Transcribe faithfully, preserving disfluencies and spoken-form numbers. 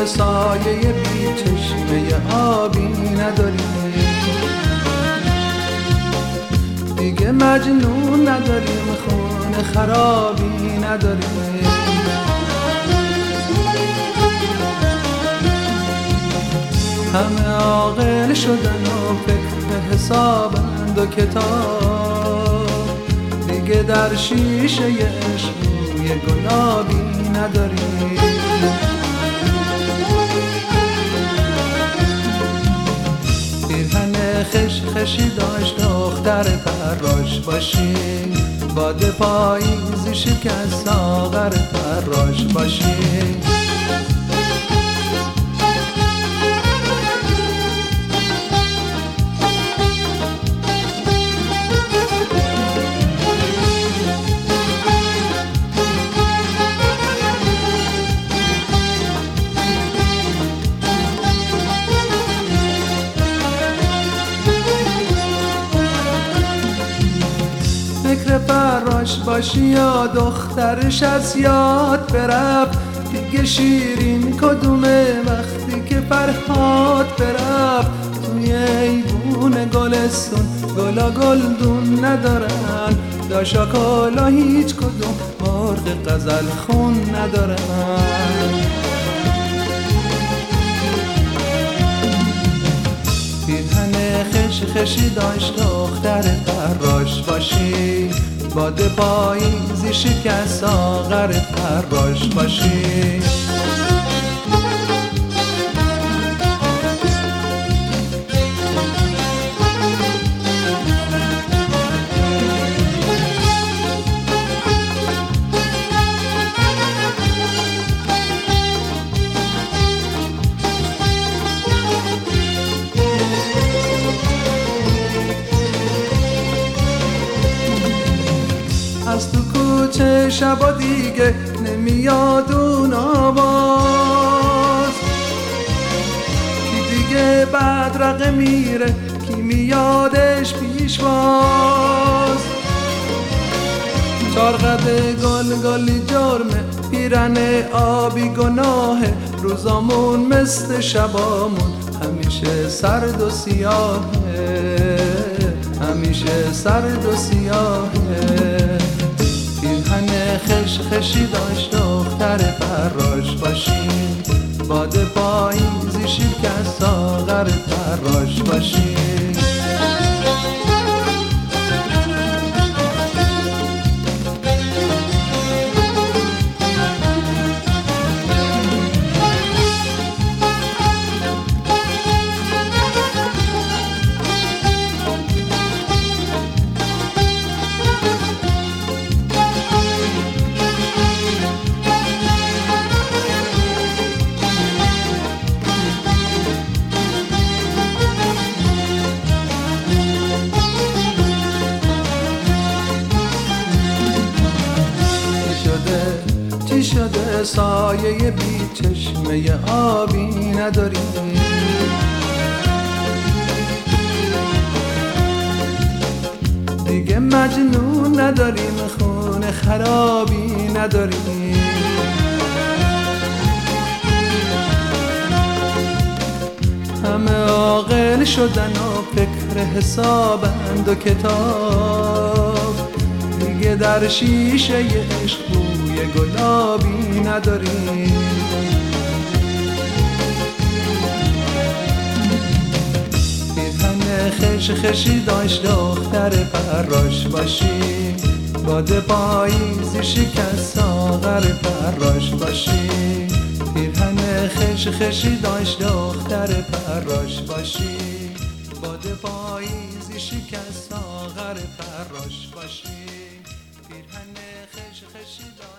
شده سایه بی چشمه آبی نداریم، دیگه مجنون نداریم، خون خرابی نداریم. همه عاقل شدن و فکر حسابند و کتاب، دیگه در شیشه عشق روی گلابی نداریم. پیرهن خش خشی داشت دختر فراش باشی، باد پاییزی شکست ساغر فراش باشی. فکر فراش باشی یا دخترش از یاد برفت، دیگه شیرین کدومه وقتی که فرهاد برفت. توی ایوون گلستون گلا گلدون ندارن، داشا کالا هیچ کدوم مرغ غزل خون ندارن. پیرهن خش خشی داشت دختر فراش باشی، باد پاییزی شکست ساغر فراش باشی. از تو کوچه شبا دیگه نمیاد اون آواز، کی دیگه بدرقه میره کی میادش پیشواز. چارقد گل گلی جرمه، پیرن آبی گناهه، روزامون مثل شبامون همیشه سرد و سیاهه، همیشه سرد و سیاهه. پیرهن خش خشی داشت دختر فراش باشی، باد پاییزی شکست ساغر فراش باشی. چی شده سایه بی چشمه آبی نداریم، دیگه مجنون نداریم، خون خرابی نداریم. همه عاقل شدن و فکر حسابند و کتاب، دیگه در شیشه عشق روی گلابی نداریم. پیرهن خش خشی داشت دختر فراش باشی، باد پاییزی شکست ساغر فراش باشی. پیرهن خش خشی داشت دختر فراش باشی، باد پاییزی شکست ساغر فراش باشی. پیرهن خش خشی